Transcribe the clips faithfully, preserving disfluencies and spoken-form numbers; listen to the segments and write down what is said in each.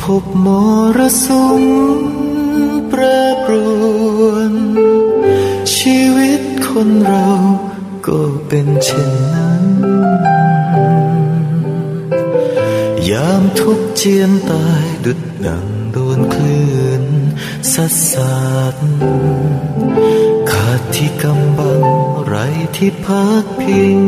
บมรสุมแปรปรวนชีวิตคนเราก็เป็นเช่นนั้นยามทุกข์เจียนตายดุจดังโดนคลื่นซัดสาดขาดที่กำบังไร้ที่พักพิง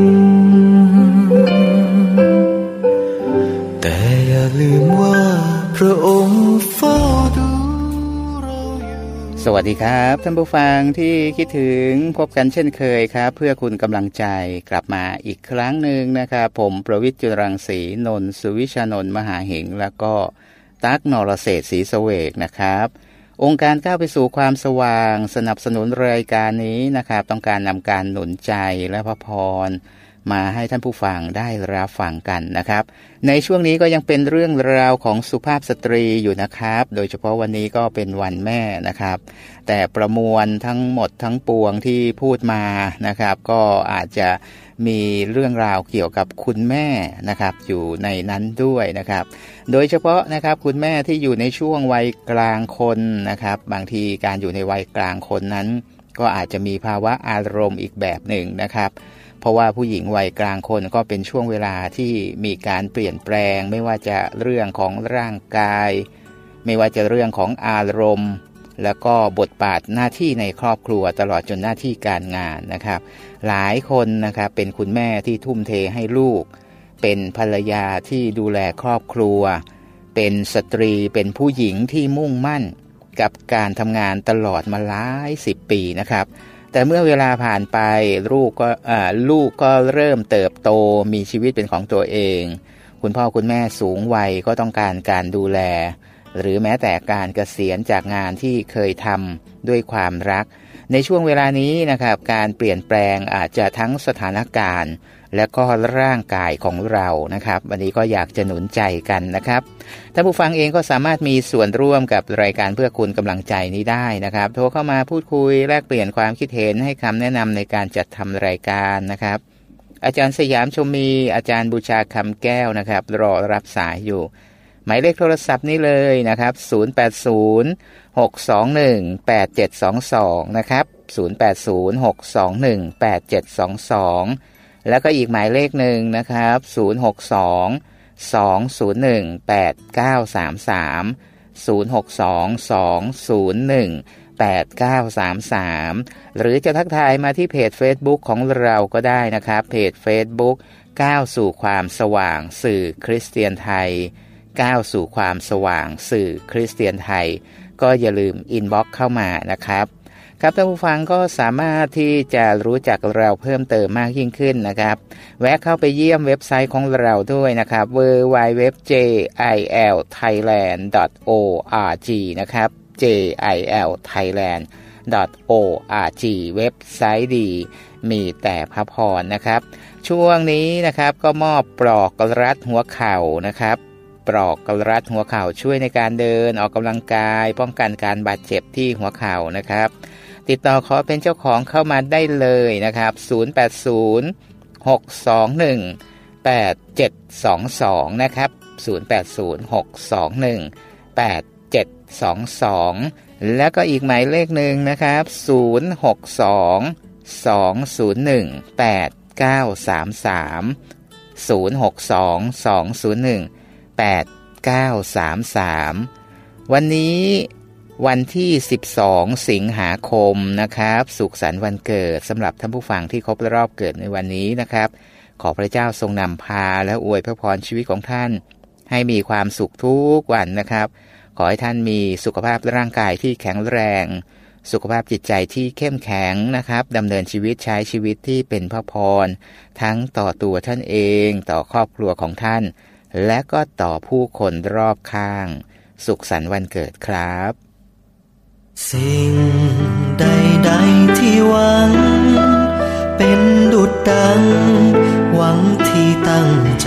แต่อย่าลืมว่าพระองค์เฝ้าดูเราอยู่สวัสดีครับท่านผู้ฟังที่คิดถึงพบกันเช่นเคยครับเพื่อคุณกำลังใจกลับมาอีกครั้งหนึ่งนะครับผมประวิตร จุลรังสีนนท์สุวิชานนท์มหาเหงแล้วก็ตั๊กนรเศรษฐ์ศรีเสวกนะครับองค์การก้าวไปสู่ความสว่างสนับสนุนรายการนี้นะครับต้องการนำการหนุนใจและพระพรมาให้ท่านผู้ฟังได้รับฟังกันนะครับในช่วงนี้ก็ยังเป็นเรื่องราวของสุภาพสตรีอยู่นะครับโดยเฉพาะวันนี้ก็เป็นวันแม่นะครับแต่ประมวลทั้งหมดทั้งปวงที่พูดมานะครับก็อาจจะมีเรื่องราวเกี่ยวกับคุณแม่นะครับอยู่ในนั้นด้วยนะครับโดยเฉพาะนะครับคุณแม่ที่อยู่ในช่วงวัยกลางคนนะครับบางทีการอยู่ในวัยกลางคนนั้นก็อาจจะมีภาวะอารมณ์อีกแบบหนึ่งนะครับเพราะว่าผู้หญิงวัยกลางคนก็เป็นช่วงเวลาที่มีการเปลี่ยนแปลงไม่ว่าจะเรื่องของร่างกายไม่ว่าจะเรื่องของอารมณ์แล้วก็บทบาทหน้าที่ในครอบครัวตลอดจนหน้าที่การงานนะครับหลายคนนะครับเป็นคุณแม่ที่ทุ่มเทให้ลูกเป็นภรรยาที่ดูแลครอบครัวเป็นสตรีเป็นผู้หญิงที่มุ่งมั่นกับการทำงานตลอดมาหลายสิบปีนะครับแต่เมื่อเวลาผ่านไปลูกก็อ่าลูกก็เริ่มเติบโตมีชีวิตเป็นของตัวเองคุณพ่อคุณแม่สูงวัยก็ต้องการการดูแลหรือแม้แต่การเกษียณจากงานที่เคยทำด้วยความรักในช่วงเวลานี้นะครับการเปลี่ยนแปลงอาจจะทั้งสถานการณ์และก็ร่างกายของเรานะครับวันนี้ก็อยากจะหนุนใจกันนะครับท่านผู้ฟังเองก็สามารถมีส่วนร่วมกับรายการเพื่อคุณกำลังใจนี้ได้นะครับโทรเข้ามาพูดคุยแลกเปลี่ยนความคิดเห็นให้คำแนะนำในการจัดทำรายการนะครับอาจารย์สยามชมมีอาจารย์บูชาคำแก้วนะครับรอรับสายอยู่หมายเลขโทรศัพท์นี้เลยนะครับศูนย์ แปด ศูนย์ หก สอง หนึ่ง แปด เจ็ด สอง สองนะครับศูนย์ แปด ศูนย์ หก สอง หนึ่ง แปด เจ็ด สอง สองแล้วก็อีกหมายเลขหนึ่งนะครับศูนย์ หก สอง สอง ศูนย์ หนึ่ง แปด เก้า สาม สาม ศูนย์ หก สอง สอง ศูนย์ หนึ่ง แปด เก้า สาม สามหรือจะทักทายมาที่เพจ Facebook ของเราก็ได้นะครับเพจ Facebook ก้าวสู่ความสว่างสื่อคริสเตียนไทยก้าวสู่ความสว่างสื่อคริสเตียนไทยก็อย่าลืมอินบ็อกซ์เข้ามานะครับครับท่านผู้ฟังก็สามารถที่จะรู้จักเราเพิ่มเติมมากยิ่งขึ้นนะครับแวะเข้าไปเยี่ยมเว็บไซต์ของเราด้วยนะครับ ดับเบิลยู ดับเบิลยู ดับเบิลยู ดอท เจ ไอ แอล ไทยแลนด์ ดอท โอ อาร์ จี นะครับ เจ ไอ แอล ไทยแลนด์ ดอท โอ อาร์ จี เว็บไซต์ดีมีแต่พระพรนะครับช่วงนี้นะครับก็มอบปลอกรัดหัวเข่านะครับปลอกรัดหัวเข่าช่วยในการเดินออกกำลังกายป้องกันการบาดเจ็บที่หัวเข่านะครับติดต่อขอเป็นเจ้าของเข้ามาได้เลยนะครับศูนย์ แปด ศูนย์ หก สอง หนึ่ง แปด เจ็ด สอง สองนะครับศูนย์ แปด ศูนย์ หก สอง หนึ่ง แปด เจ็ด สอง สองแล้วก็อีกหมายเลขหนึ่งนะครับศูนย์ หก สอง สอง ศูนย์ หนึ่ง แปด เก้า สาม สามศูนย์ หก สอง สอง ศูนย์ หนึ่ง แปด เก้า สาม สามวันนี้วันที่สิบสองสิงหาคมนะครับสุขสันต์วันเกิดสำหรับท่านผู้ฟังที่ครบรอบเกิดในวันนี้นะครับขอพระเจ้าทรงนำพาและอวยพระพรชีวิตของท่านให้มีความสุขทุกวันนะครับขอให้ท่านมีสุขภาพร่างกายที่แข็งแรงสุขภาพจิตใจที่เข้มแข็งนะครับดำเนินชีวิตใช้ชีวิตที่เป็นพระพรทั้งต่อตัวท่านเองต่อครอบครัวของท่านและก็ต่อผู้คนรอบข้างสุขสันต์วันเกิดครับสิ่งใดๆที่หวังเป็นดุจดังหวังที่ตั้งใจ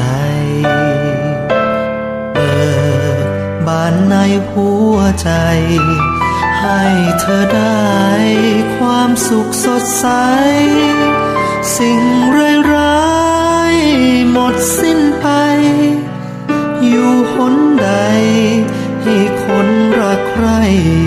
เปิดบานในหัวใจให้เธอได้ความสุขสดใสสิ่งร้ายๆหมดสิ้นไปอยู่หนใดให้คนรักใคร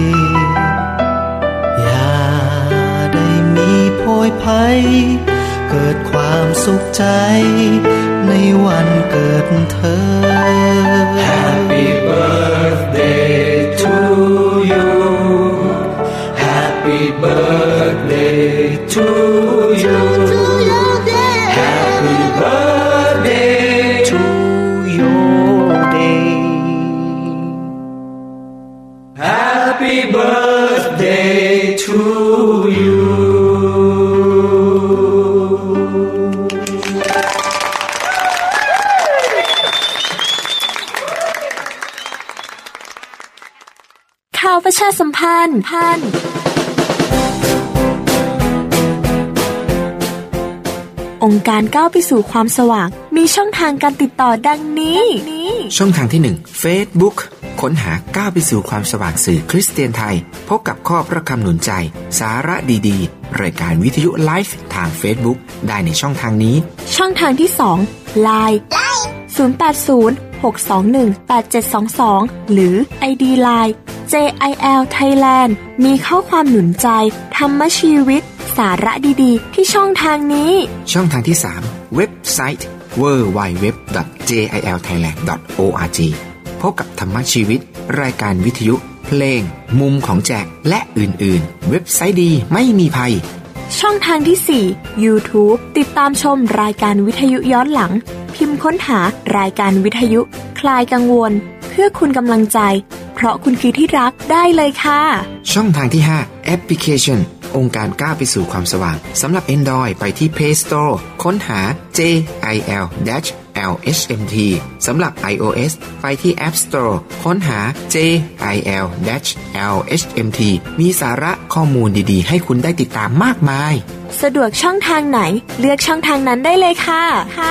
อย่าได้มีโพยภัยเกิดความสุขใจในวันเกิดเธอ Happy birthday to you Happy birthday to you Happy birthday to your day Happy birthday to you ข่าวประชาสัมพันธ์พันองค์การก้าวไปสู่ความสว่างมีช่องทางการติดต่อดังนี้ช่องทางที่หนึ่ง Facebook ค้นหาก้าวไปสู่ความสว่างสื่อคริสเตียนไทยพบกับข้อพระคำหนุนใจสาระดีๆรายการวิทยุไลฟ์ทาง Facebook ได้ในช่องทางนี้ช่องทางที่สอง ไลน์ ศูนย์ แปด ศูนย์ หก สอง หนึ่ง แปด เจ็ด สอง สอง หรือ ไอ ดี ไลน์ เจ ไอ แอล Thailand มีข้อความหนุนใจธรรมชีวิตสาระดีๆที่ช่องทางนี้ช่องทางที่สามเว็บไซต์ ดับเบิลยู ดับเบิลยู ดับเบิลยู ดอท เจ ไอ แอล ไทยแลนด์ ดอท โอ อาร์ จี พบกับธรรมชีวิตรายการวิทยุเพลงมุมของแจกและอื่นๆเว็บไซต์ดีไม่มีภัยช่องทางที่สี่ YouTube ติดตามชมรายการวิทยุย้อนหลังพิมพ์ค้นหารายการวิทยุคลายกังวลเพื่อคุณกำลังใจเพราะคุณคือที่รักได้เลยค่ะช่องทางที่ห้าแอปพลิเคชันองค์การก้าวไปสู่ความสว่างสำหรับ Android ไปที่ Play Store ค้นหา เจ ไอ แอล แอล เอช เอ็ม ที สำหรับ iOS ไปที่ App Store ค้นหา เจ ไอ แอล แอล เอช เอ็ม ที มีสาระข้อมูลดีๆให้คุณได้ติดตามมากมายสะดวกช่องทางไหนเลือกช่องทางนั้นได้เลยค่ะค่ะ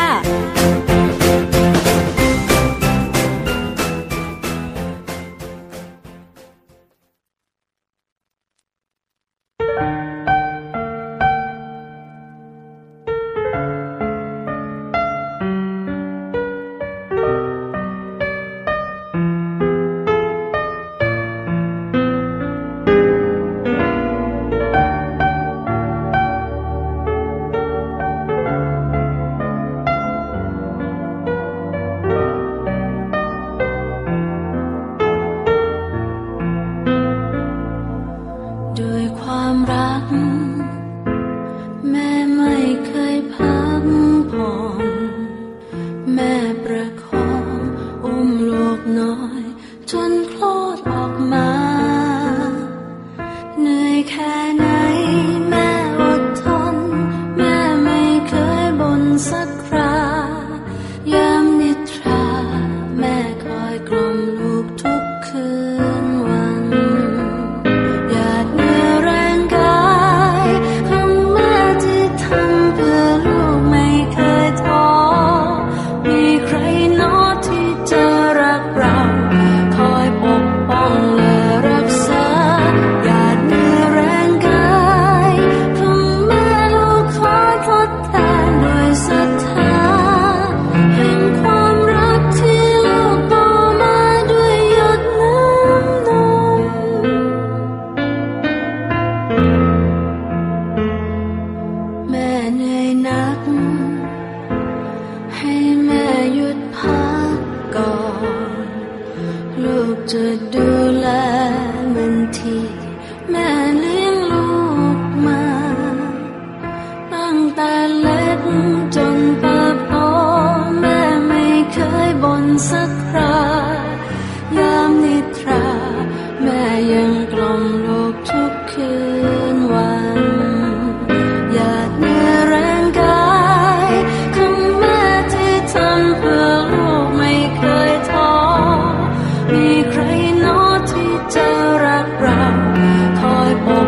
มีใครน้อที่จะรักเราคอยปก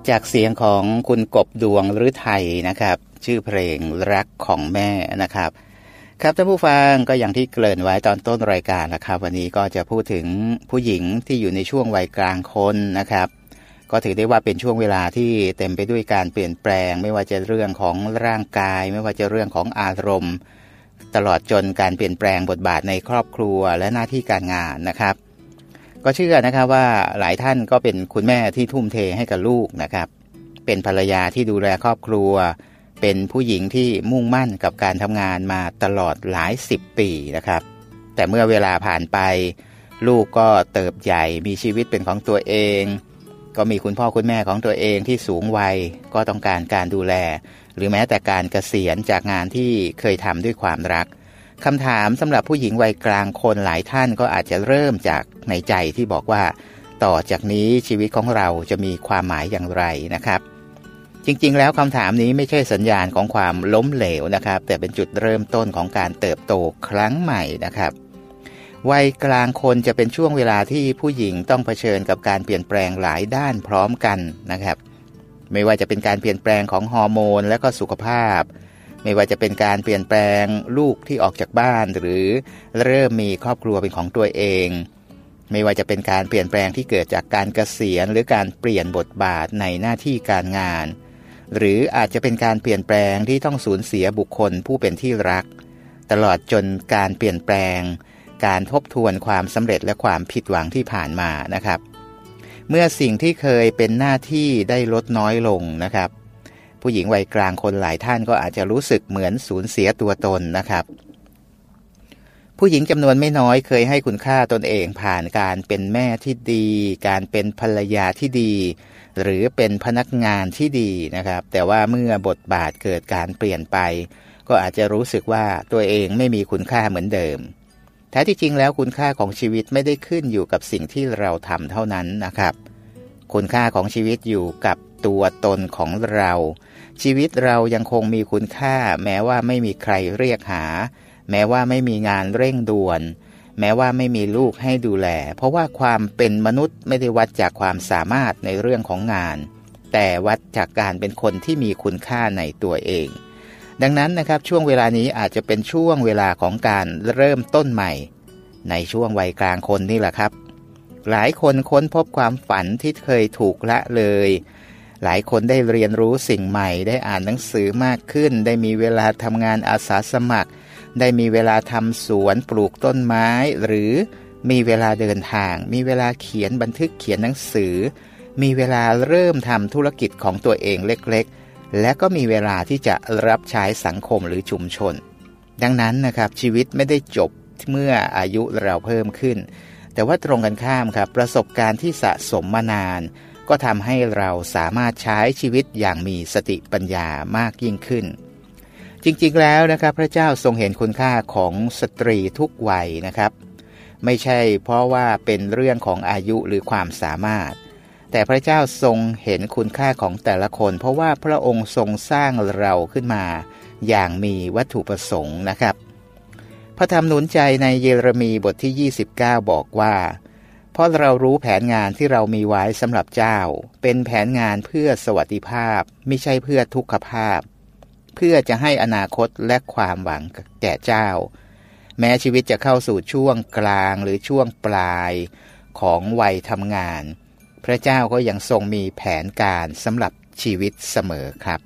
จากเสียงของคุณกบดวงฤทัยนะครับชื่อเพลงรักของแม่นะครับครับท่านผู้ฟังก็อย่างที่เกริ่นไว้ตอนต้นรายการนะครับวันนี้ก็จะพูดถึงผู้หญิงที่อยู่ในช่วงวัยกลางคนนะครับก็ถือได้ว่าเป็นช่วงเวลาที่เต็มไปด้วยการเปลี่ยนแปลงไม่ว่าจะเรื่องของร่างกายไม่ว่าจะเรื่องของอารมณ์ตลอดจนการเปลี่ยนแปลงบทบาทในครอบครัวและหน้าที่การงานนะครับก็เชื่อนะครับว่าหลายท่านก็เป็นคุณแม่ที่ทุ่มเทให้กับลูกนะครับเป็นภรรยาที่ดูแลครอบครัวเป็นผู้หญิงที่มุ่งมั่นกับการทำงานมาตลอดหลายสิบปีนะครับแต่เมื่อเวลาผ่านไปลูกก็เติบใหญ่มีชีวิตเป็นของตัวเองก็มีคุณพ่อคุณแม่ของตัวเองที่สูงวัยก็ต้องการการดูแลหรือแม้แต่การเกษียณจากงานที่เคยทำด้วยความรักคำถามสำหรับผู้หญิงวัยกลางคนหลายท่านก็อาจจะเริ่มจากในใจที่บอกว่าต่อจากนี้ชีวิตของเราจะมีความหมายอย่างไรนะครับจริงๆแล้วคำถามนี้ไม่ใช่สัญญาณของความล้มเหลวนะครับแต่เป็นจุดเริ่มต้นของการเติบโตครั้งใหม่นะครับวัยกลางคนจะเป็นช่วงเวลาที่ผู้หญิงต้องเผชิญกับการเปลี่ยนแปลงหลายด้านพร้อมกันนะครับไม่ว่าจะเป็นการเปลี่ยนแปลงของฮอร์โมนและก็สุขภาพไม่ว่าจะเป็นการเปลี่ยนแปลงลูกที่ออกจากบ้านหรือเริ่มมีครอบครัวเป็นของตัวเองไม่ว่าจะเป็นการเปลี่ยนแปลงที่เกิดจากการเกษียณหรือการเปลี่ยนบทบาทในหน้าที่การงานหรืออาจจะเป็นการเปลี่ยนแปลงที่ต้องสูญเสียบุคคลผู้เป็นที่รักตลอดจนการเปลี่ยนแปลงการทบทวนความสำเร็จและความผิดหวังที่ผ่านมานะครับเมื่อสิ่งที่เคยเป็นหน้าที่ได้ลดน้อยลงนะครับผู้หญิงวัยกลางคนหลายท่านก็อาจจะรู้สึกเหมือนสูญเสียตัวตนนะครับผู้หญิงจำนวนไม่น้อยเคยให้คุณค่าตนเองผ่านการเป็นแม่ที่ดีการเป็นภรรยาที่ดีหรือเป็นพนักงานที่ดีนะครับแต่ว่าเมื่อบทบาทเกิดการเปลี่ยนไปก็อาจจะรู้สึกว่าตัวเองไม่มีคุณค่าเหมือนเดิมแท้ที่จริงแล้วคุณค่าของชีวิตไม่ได้ขึ้นอยู่กับสิ่งที่เราทำเท่านั้นนะครับคุณค่าของชีวิตอยู่กับตัวตนของเราชีวิตเรายังคงมีคุณค่าแม้ว่าไม่มีใครเรียกหาแม้ว่าไม่มีงานเร่งด่วนแม้ว่าไม่มีลูกให้ดูแลเพราะว่าความเป็นมนุษย์ไม่ได้วัดจากความสามารถในเรื่องของงานแต่วัดจากการเป็นคนที่มีคุณค่าในตัวเองดังนั้นนะครับช่วงเวลานี้อาจจะเป็นช่วงเวลาของการเริ่มต้นใหม่ในช่วงวัยกลางคนนี่แหละครับหลายคนค้นพบความฝันที่เคยถูกละเลยหลายคนได้เรียนรู้สิ่งใหม่ได้อ่านหนังสือมากขึ้นได้มีเวลาทำงานอาสาสมัครได้มีเวลาทำสวนปลูกต้นไม้หรือมีเวลาเดินทางมีเวลาเขียนบันทึกเขียนหนังสือมีเวลาเริ่มทำธุรกิจของตัวเองเล็กๆและก็มีเวลาที่จะรับใช้สังคมหรือชุมชนดังนั้นนะครับชีวิตไม่ได้จบเมื่ออายุเราเพิ่มขึ้นแต่ว่าตรงกันข้ามครับประสบการณ์ที่สะสมมานานก็ทำให้เราสามารถใช้ชีวิตอย่างมีสติปัญญามากยิ่งขึ้นจริงๆแล้วนะครับพระเจ้าทรงเห็นคุณค่าของสตรีทุกวัยนะครับไม่ใช่เพราะว่าเป็นเรื่องของอายุหรือความสามารถแต่พระเจ้าทรงเห็นคุณค่าของแต่ละคนเพราะว่าพระองค์ทรงสร้างเราขึ้นมาอย่างมีวัตถุประสงค์นะครับพระธรรมหนุนใจในเยเรมีบทที่ยี่สิบเก้าบอกว่าเพราะเรารู้แผนงานที่เรามีไว้สำหรับเจ้าเป็นแผนงานเพื่อสวัสดิภาพไม่ใช่เพื่อทุกขภาพเพื่อจะให้อนาคตและความหวังแก่เจ้าแม้ชีวิตจะเข้าสู่ช่วงกลางหรือช่วงปลายของวัยทำงานพระเจ้าก็ยังทรงมีแผนการสำหรับชีวิตเสมอครับ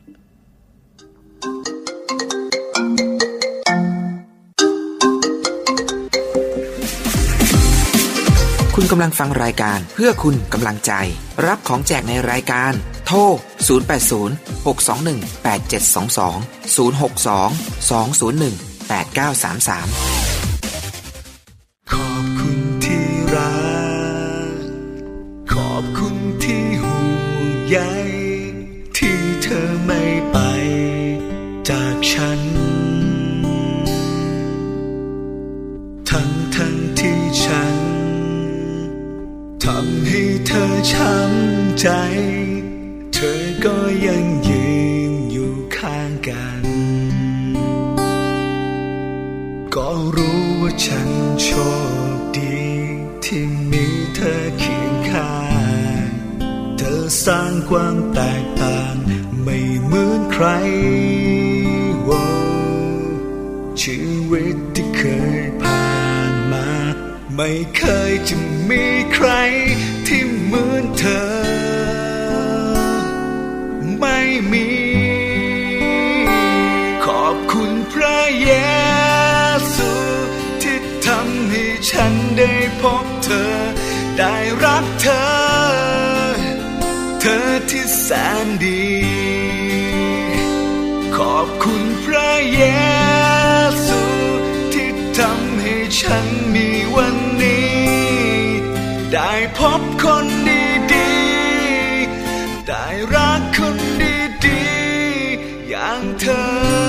คุณกำลังฟังรายการเพื่อคุณกำลังใจรับของแจกในรายการโทรศูนย์ แปด ศูนย์ หก สอง หนึ่ง แปด เจ็ด สอง สอง ศูนย์ หก สอง สอง ศูนย์ หนึ่ง แปด เก้า สาม สามขอบคุณที่รักขอบคุณที่ห่วงใยที่เธอไม่ไปจากฉันทั้งทั้งที่ฉันทำให้เธอช้ำใจเธอก็ยังยืนอยู่ข้างกันก็รู้ว่าฉันโชคดีที่มีเธอเคียงข้างตอสร้างความแตกต่างไม่เหมือนใครชีวิตที่เคยผ่านมาไม่เคยจะมีใครที่เหมือนเธอไม่มีขอบคุณพระเยซูที่ทำให้ฉันได้พบเธอได้รักเธอเธอที่แสนดีขอบคุณพระเยซูที่ทำให้ฉันมีวันนี้ได้พบคนดีๆได้รักคนดีๆอย่างเธอ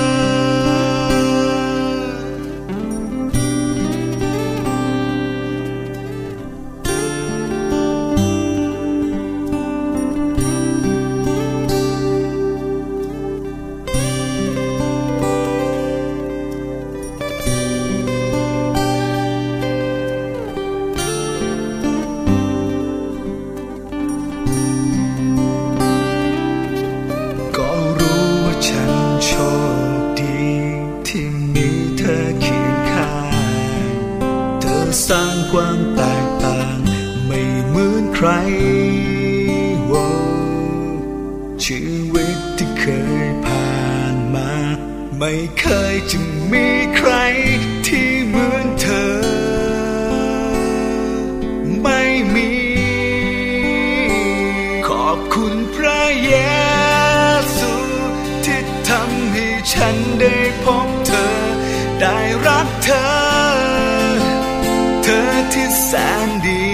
สร้างความแตกต่างไม่เหมือนใครชีวิตที่เคยผ่านมาไม่เคยจะมีใครที่เหมือนเธอไม่มีขอบคุณพระเยซูที่ทำให้ฉันได้พบเธอได้รักเธอเธอที่แสนดี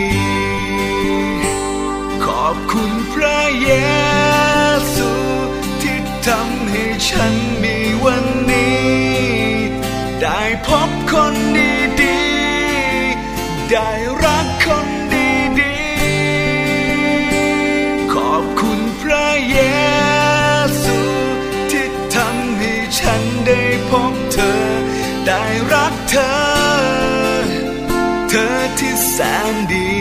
ขอบคุณพระเยซูที่ทำให้ฉันมีวันนี้ได้พบคนดีๆได้รักคนดีๆขอบคุณพระเยซูที่ทำให้ฉันได้พบเธอได้รักเธอเธอที่แสนดี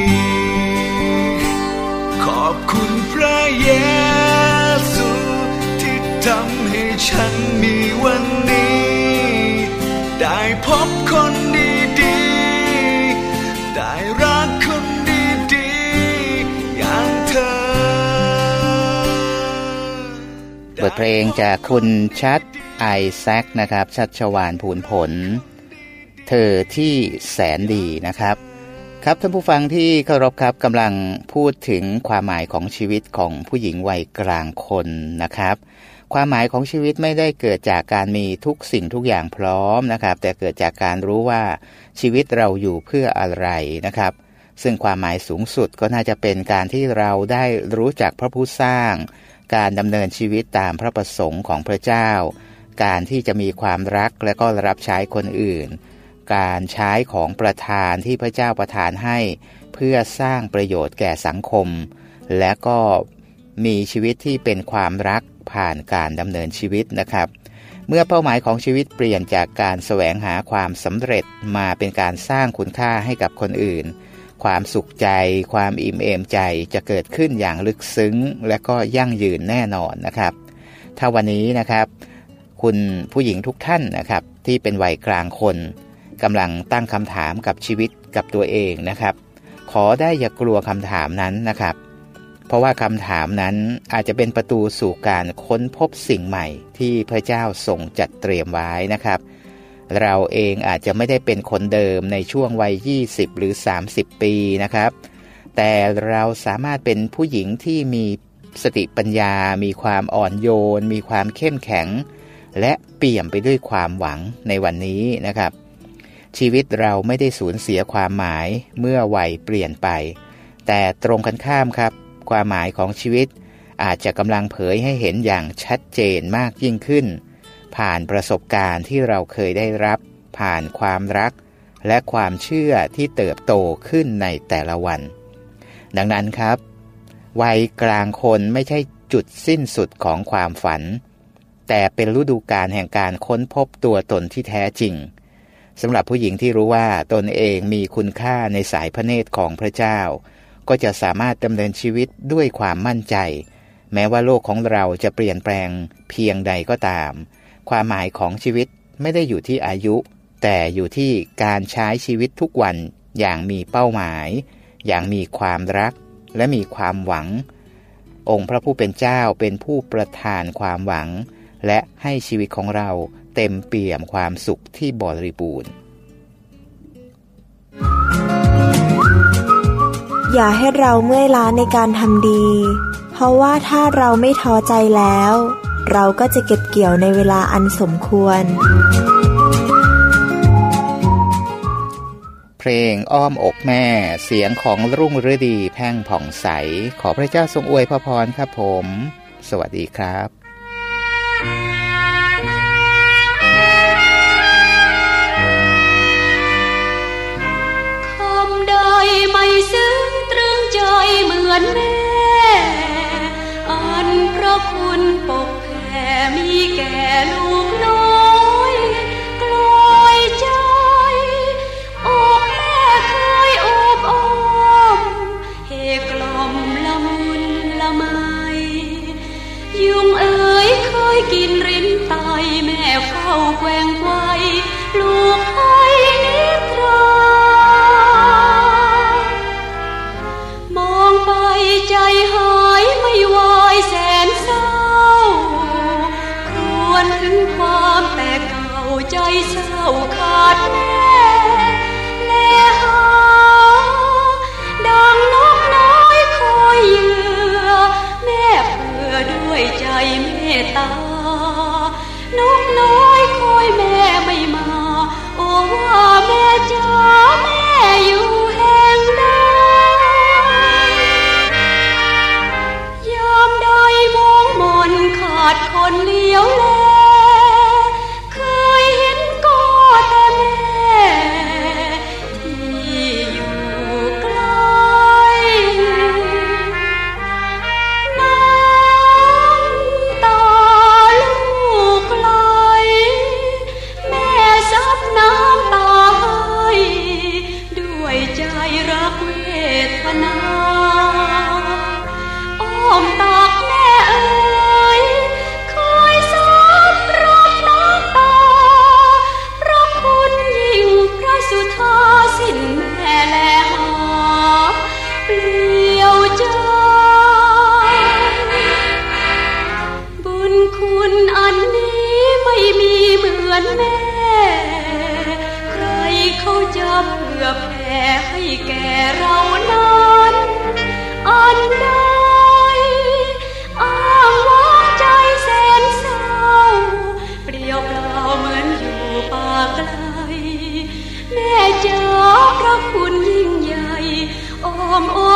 ขอบคุณพระเยซูที่ทำให้ฉันมีวันนี้ได้พบคนดีๆได้รักคนดีๆอย่างเธอบทเพลงจากคุณชัดไอแซคนะครับชัชวาลภูลผลเธอที่แสนดีนะครับครับท่านผู้ฟังที่เคารพครับกำลังพูดถึงความหมายของชีวิตของผู้หญิงวัยกลางคนนะครับความหมายของชีวิตไม่ได้เกิดจากการมีทุกสิ่งทุกอย่างพร้อมนะครับแต่เกิดจากการรู้ว่าชีวิตเราอยู่เพื่ออะไรนะครับซึ่งความหมายสูงสุดก็น่าจะเป็นการที่เราได้รู้จักพระผู้สร้างการดำเนินชีวิตตามพระประสงค์ของพระเจ้าการที่จะมีความรักและก็รับใช้คนอื่นการใช้ของประทานที่พระเจ้าประทานให้เพื่อสร้างประโยชน์แก่สังคมและก็มีชีวิตที่เป็นความรักผ่านการดำเนินชีวิตนะครับเมื่อเป้าหมายของชีวิตเปลี่ยนจากการแสวงหาความสำเร็จมาเป็นการสร้างคุณค่าให้กับคนอื่นความสุขใจความอิ่มเอมใจจะเกิดขึ้นอย่างลึกซึ้งและก็ยั่งยืนแน่นอนนะครับถ้าวันนี้นะครับคุณผู้หญิงทุกท่านนะครับที่เป็นวัยกลางคนกำลังตั้งคำถามกับชีวิตกับตัวเองนะครับขอได้อย่ากลัวคำถามนั้นนะครับเพราะว่าคำถามนั้นอาจจะเป็นประตูสู่การค้นพบสิ่งใหม่ที่พระเจ้าทรงจัดเตรียมไว้นะครับเราเองอาจจะไม่ได้เป็นคนเดิมในช่วงวัยยี่สิบหรือสามสิบปีนะครับแต่เราสามารถเป็นผู้หญิงที่มีสติปัญญามีความอ่อนโยนมีความเข้มแข็งและเปี่ยมไปด้วยความหวังในวันนี้นะครับชีวิตเราไม่ได้สูญเสียความหมายเมื่อวัยเปลี่ยนไปแต่ตรงกันข้ามครับความหมายของชีวิตอาจจะกำลังเผยให้เห็นอย่างชัดเจนมากยิ่งขึ้นผ่านประสบการณ์ที่เราเคยได้รับผ่านความรักและความเชื่อที่เติบโตขึ้นในแต่ละวันดังนั้นครับวัยกลางคนไม่ใช่จุดสิ้นสุดของความฝันแต่เป็นฤดูกาลแห่งการค้นพบตัวตนที่แท้จริงสำหรับผู้หญิงที่รู้ว่าตนเองมีคุณค่าในสายพระเนตรของพระเจ้าก็จะสามารถดำเนินชีวิตด้วยความมั่นใจแม้ว่าโลกของเราจะเปลี่ยนแปลงเพียงใดก็ตามความหมายของชีวิตไม่ได้อยู่ที่อายุแต่อยู่ที่การใช้ชีวิตทุกวันอย่างมีเป้าหมายอย่างมีความรักและมีความหวังองค์พระผู้เป็นเจ้าเป็นผู้ประทานความหวังและให้ชีวิตของเราเต็มเปี่ยมความสุขที่บริบูรณ์อย่าให้เราเมื่อยล้าในการทำดีเพราะว่าถ้าเราไม่ท้อใจแล้วเราก็จะเก็บเกี่ยวในเวลาอันสมควรเพลงอ้อมอกแม่เสียงของรุ่งฤดีแพ่งผ่องใสขอพระเจ้าทรงอวยพรครับผมสวัสดีครับคำใดไม่ซึ้งตรึงใจเหมือนแม่อันพระคุณปกแผ่มีแก่ลูกน้อยกลอยใจอกแม่เคยอบอ้อมเฮกล่อมละมุนละไมยุงเอ๋ยเคยกินรินไตแม่เฝ้าแกว่งไว้ลูกให้นิทรามองไปใจหายไม่ไหวแสนเศร้าครวญถึงความแต่เก่าใจเศร้าขาดแม่แลหาดังนกน้อยคอยเหยื่อแม่เพื่อด้วยใจเมตตานกน้อยคอยแม่ไม่มาโอ้ว่าแม่จ๋าแม่อยู่แห่งใดยามใดมองมนขาดคนเลี้ยวแลเคยเห็นก็แต่แม่ที่อยู่ไกลน้ำตาลูกไหลแม่ซับน้ำตาให้ด้วยใจรักเวทนาอ้อมตักแม่เอ๋ยเคยซับรับน้ำตาพระคุณยิ่งพระสุธาสิ้นแม่แลหาเปลี่ยวใจบุญคุณอันนี้ไม่มีเหมือนแม่ใครเขาจะเผื่อแผ่ให้แก่เรานั้นอันใดอ้างว้างใจแสนเศร้าเปลี่ยวเปล่าเหมือนอยู่ป่าไกลแม่จ๋าพระคุณยิ่งใหญ่อ้อมอ